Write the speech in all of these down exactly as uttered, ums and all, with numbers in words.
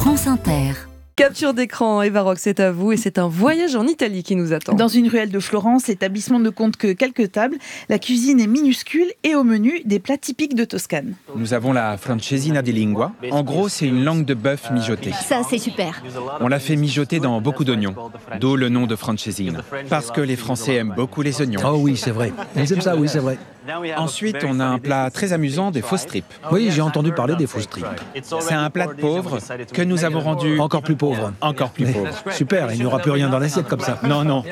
France Inter. Capture d'écran, Eva Rock, c'est à vous et c'est un voyage en Italie qui nous attend. Dans une ruelle de Florence, l'établissement ne compte que quelques tables. La cuisine est minuscule et au menu, des plats typiques de Toscane. Nous avons la francesina di lingua. En gros, c'est une langue de bœuf mijotée. Ça, c'est super. On l'a fait mijoter dans beaucoup d'oignons, d'où le nom de francesina. Parce que les Français aiment beaucoup les oignons. Oh oui, c'est vrai. Ils aiment ça, oui, c'est vrai. Ensuite, on a un plat très amusant, des fausses tripes. Oui, j'ai entendu parler des fausses tripes. C'est un plat de pauvre que nous avons rendu Encore plus pauvre. encore plus pauvre. Super, il n'y aura plus rien dans l'assiette comme ça. Non, non.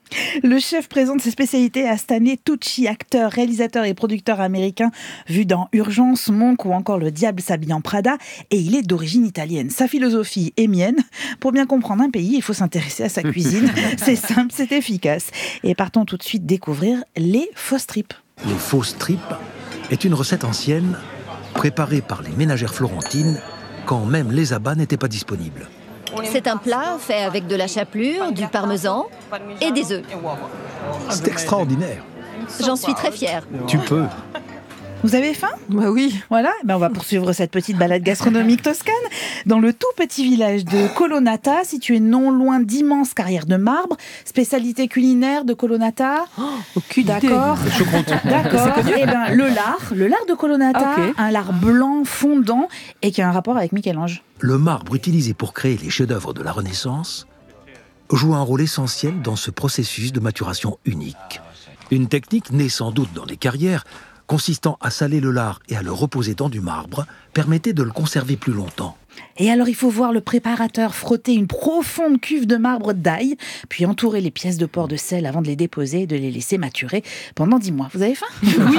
Le chef présente ses spécialités à Stanley Tucci, acteur, réalisateur et producteur américain, vu dans Urgence, Monk ou encore Le Diable s'habille en Prada, et il est d'origine italienne. Sa philosophie est mienne. Pour bien comprendre un pays, il faut s'intéresser à sa cuisine. C'est simple, c'est efficace. Et partons tout de suite découvrir les fausses tripes. Les fausses tripes est une recette ancienne préparée par les ménagères florentines quand même les abats n'étaient pas disponibles. C'est un plat fait avec de la chapelure, du parmesan et des œufs. C'est extraordinaire. J'en suis très fière. Tu peux. Vous avez faim ? Bah oui. Voilà, ben on va poursuivre cette petite balade gastronomique toscane dans le tout petit village de Colonnata, situé non loin d'immenses carrières de marbre. Spécialité culinaire de Colonnata. Oh, aucune D'accord. D'accord. Et ben le lard, le lard de Colonnata, Okay. un lard blanc fondant et qui a un rapport avec Michel-Ange. Le marbre utilisé pour créer les chefs-d'œuvre de la Renaissance joue un rôle essentiel dans ce processus de maturation unique. Une technique née sans doute dans les carrières, consistant à saler le lard et à le reposer dans du marbre, permettait de le conserver plus longtemps. Et alors, il faut voir le préparateur frotter une profonde cuve de marbre d'ail, puis entourer les pièces de porc de sel avant de les déposer et de les laisser maturer pendant dix mois. Vous avez faim ? Oui.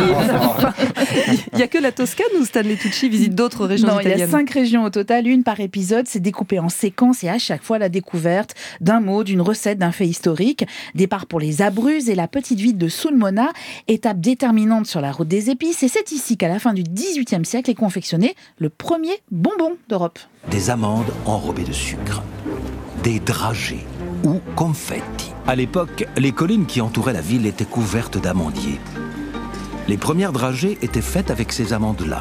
Il n'y a que la Toscane ou Stanley Tucci visite d'autres régions Non, il y italiennes? a cinq régions au total, une par épisode. C'est découpé en séquences et à chaque fois la découverte d'un mot, d'une recette, d'un fait historique. Départ pour les Abruzzes et la petite ville de Sulmona, étape déterminante sur la route des épices. Et c'est ici qu'à la fin du dix-huitième siècle est confectionné le premier bonbon d'Europe. Des amandes enrobées de sucre, des dragées ou confetti. À l'époque, les collines qui entouraient la ville étaient couvertes d'amandiers. Les premières dragées étaient faites avec ces amandes-là.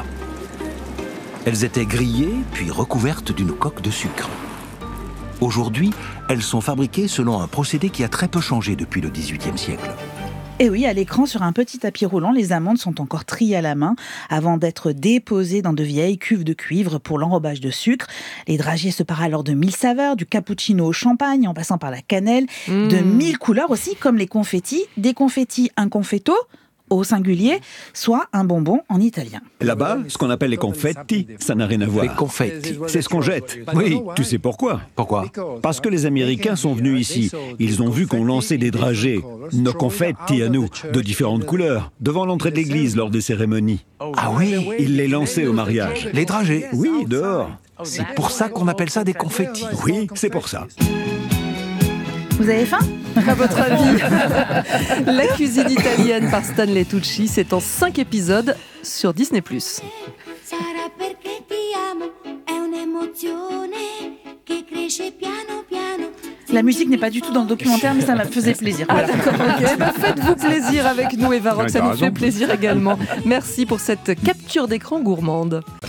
Elles étaient grillées puis recouvertes d'une coque de sucre. Aujourd'hui, elles sont fabriquées selon un procédé qui a très peu changé depuis le dix-huitième siècle. Et oui, à l'écran, sur un petit tapis roulant, les amandes sont encore triées à la main avant d'être déposées dans de vieilles cuves de cuivre pour l'enrobage de sucre. Les dragées se parent alors de mille saveurs, du cappuccino au champagne, en passant par la cannelle, mmh. de mille couleurs aussi, comme les confettis, des confettis, un confetto, au singulier, soit un bonbon en italien. Là-bas, ce qu'on appelle les confetti, ça n'a rien à voir. Les confetti. C'est ce qu'on jette. Oui, tu sais pourquoi ? Pourquoi ? Parce que les Américains sont venus ici. Ils ont vu qu'on lançait des dragées, nos confetti à nous, de différentes couleurs, devant l'entrée de l'église lors des cérémonies. Ah oui ? Ils les lançaient au mariage. Les dragées ? Oui, dehors. C'est pour ça qu'on appelle ça des confettis. Oui, c'est pour ça. Vous avez faim ? À votre avis, la cuisine italienne par Stanley Tucci, c'est en cinq épisodes sur Disney plus. La musique n'est pas du tout dans le documentaire, mais ça me faisait plaisir. Ah Voilà. d'accord, ok. Bah, faites-vous plaisir avec nous, Eva Rock, Ouais, ça t'as nous raison. fait plaisir également. Merci pour cette capture d'écran gourmande.